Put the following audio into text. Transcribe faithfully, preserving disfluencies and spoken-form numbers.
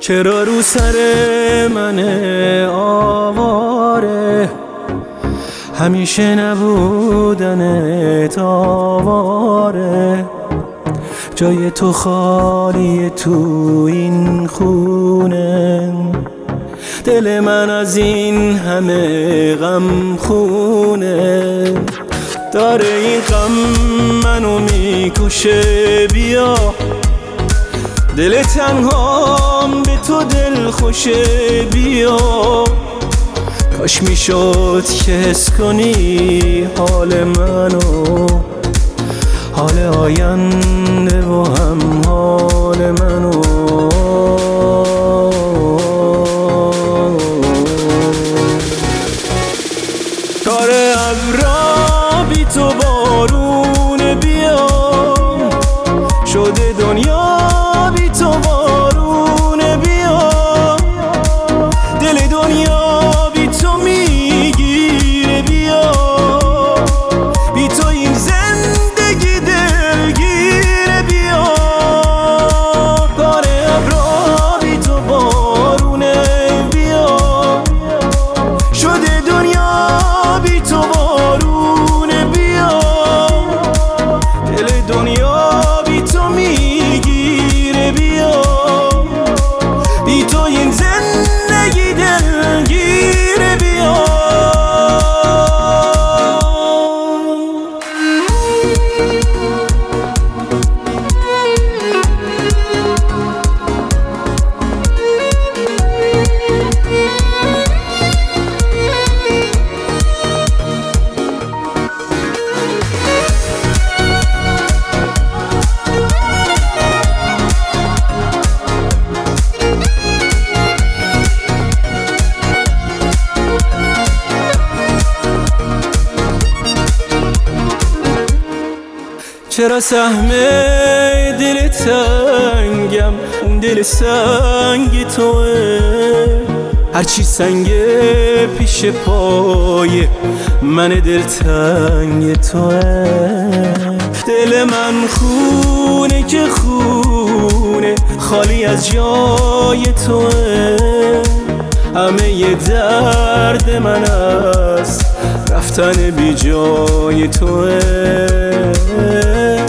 چرا رو سر من آواره همیشه نبودنت آواره؟ جای تو خالیه تو این خونه، دل من از این همه غم خونه. داره این غم منو میکشه، بیا دل تنهام به تو دل خوشه، بیا کاش میشد که حس کنی حال منو، حال آینده و هم حال منو. داره ابرا بی تو بارونه، بیا شده دنیا بی تو بارونه، بیا دل دنیا بی تو میگیره، بیا بی تو این زندگی دلگیره، بیا داره ابرا بی تو بارونه، بیا شده دنیا بی تو بارونه، بیا دل دنیا بی تو میگیره، بیا بی تو این زندگی دلگیره، بیا. چرا سهم دل تنگم اون دل سنگ توه، هرچی سنگه پیش پای من دل تنگ توه. دل من خونه که خونه خالی از جای توه، همه ی درد من است رفتن بی جای توه.